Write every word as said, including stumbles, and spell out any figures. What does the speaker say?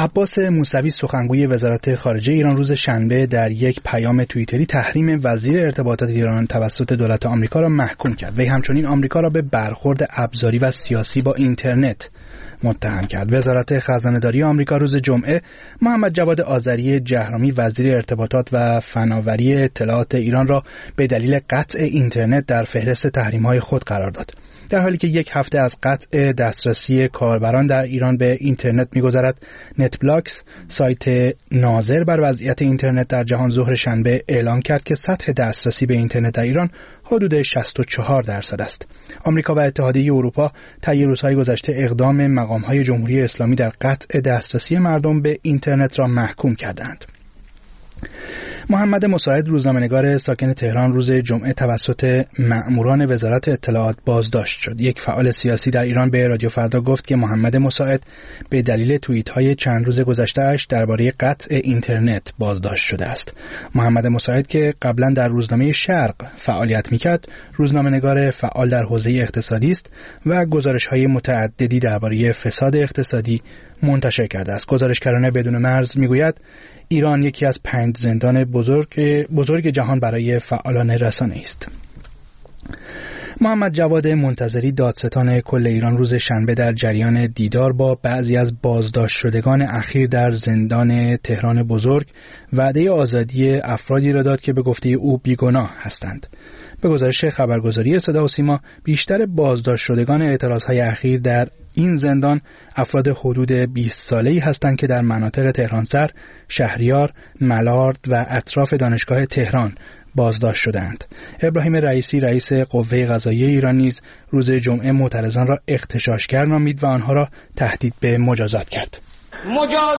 عباس موسوی سخنگوی وزارت خارجه ایران روز شنبه در یک پیام توییتری تحریم وزیر ارتباطات ایران توسط دولت آمریکا را محکوم کرد. وی همچنین آمریکا را به برخورد ابزاری و سیاسی با اینترنت متهم کرد. وزارت خزانه‌داری آمریکا روز جمعه محمد جواد آذری جهرمی وزیر ارتباطات و فناوری اطلاعات ایران را به دلیل قطع اینترنت در فهرست تحریم‌های خود قرار داد. در حالی که یک هفته از قطع دسترسی کاربران در ایران به اینترنت می‌گذرد، نتبلاکس سایت ناظر بر وضعیت اینترنت در جهان ظهر شنبه اعلام کرد که سطح دسترسی به اینترنت در ایران حدود شصت و چهار درصد است. آمریکا و اتحادیه اروپا طی روزهای گذشته اقدام مقام‌های جمهوری اسلامی در قطع دسترسی مردم به اینترنت را محکوم کردند. محمد مساعد روزنامه‌نگار ساکن تهران روز جمعه توسط مأموران وزارت اطلاعات بازداشت شد. یک فعال سیاسی در ایران به رادیو فردا گفت که محمد مساعد به دلیل توییت‌های چند روز گذشته‌اش درباره قطع اینترنت بازداشت شده است. محمد مساعد که قبلا در روزنامه شرق فعالیت می‌کرد، روزنامه‌نگار فعال در حوزه اقتصادی است و گزارش‌های متعددی درباره فساد اقتصادی منتشر کرده است. گزارشگران بدون مرز می‌گوید ایران یکی از پنج زندان بزرگ بزرگ جهان برای فعالان رسانه است. محمد جواد منتظری دادستان کل ایران روز شنبه در جریان دیدار با بعضی از بازداشت شدگان اخیر در زندان تهران بزرگ وعده آزادی افرادی را داد که به گفته او بیگناه هستند. به گزارش خبرگزاری صدا و سیما، بیشتر بازداشت شدگان اعتراضهای اخیر در این زندان افراد حدود بیست ساله‌ای هستند که در مناطق تهرانسر، شهریار، ملارد و اطراف دانشگاه تهران بازداشت شدند. ابراهیم رئیسی رئیس قوه قضاییه ایران نیز روز جمعه معترضان را اغتشاشگر نامید و آنها را تهدید به مجازات کرد. مجازات